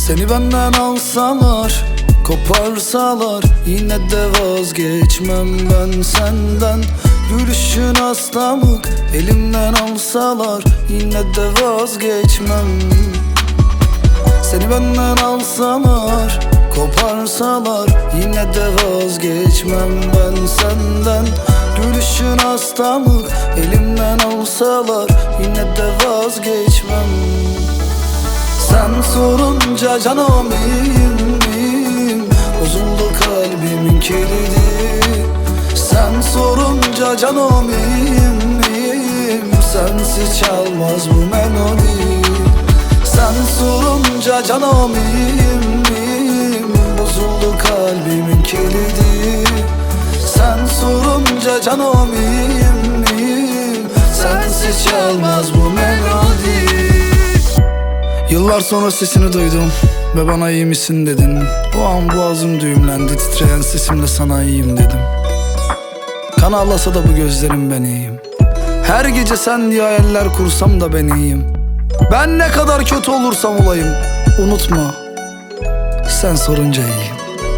Seni benden alsalar, koparsalar, yine de vazgeçmem ben senden. Gülüşün aslamık, elimden alsalar, yine de vazgeçmem. Seni benden alsalar, koparsalar, yine de vazgeçmem ben senden. Gülüşün aslamık, elimden alsalar, yine de vazgeçmem. Sen sorunca canım iyiyim, bozuldu kalbimin kilidi. Sen sorunca canım iyiyim, sensiz çalmaz bu melodi. Sen sorunca canım iyiyim, bozuldu kalbimin kilidi. Sen sorunca canım iyiyim, sensiz çalmaz bu melodi. Yıllar sonra sesini duydum ve bana iyi misin dedin. O an boğazım düğümlendi, titreyen sesimle sana iyiyim dedim. Kan ağlasa da bu gözlerim ben iyiyim. Her gece sen diye hayaller kursam da ben iyiyim. Ben ne kadar kötü olursam olayım, unutma, sen sorunca iyiyim.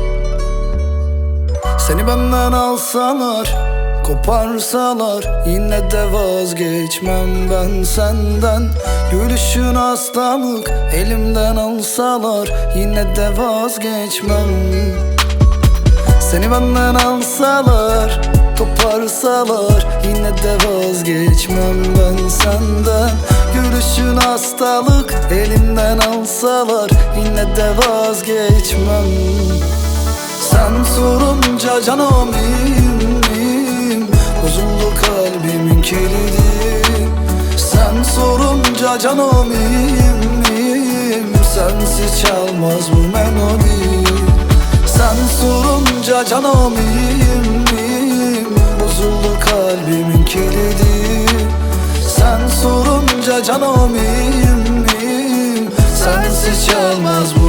Seni benden alsalar, koparsalar, yine de vazgeçmem ben senden. Gülüşün aslanlık, elimden alsalar, yine de vazgeçmem. Seni benden alsalar, koparsalar, yine de vazgeçmem ben senden. Gülüşün hastalık, elimden alsalar, yine de vazgeçmem. Sen sorunca canım iyiyim, bozuldu kalbimin kilidi. Sen sorunca canım iyiyim, sensiz çalmaz bu melodi. Sen sorunca canım iyiyim, bozuldu kalbimin kilidi. Sen sorunca canım iyiyim, sensiz çalmaz bu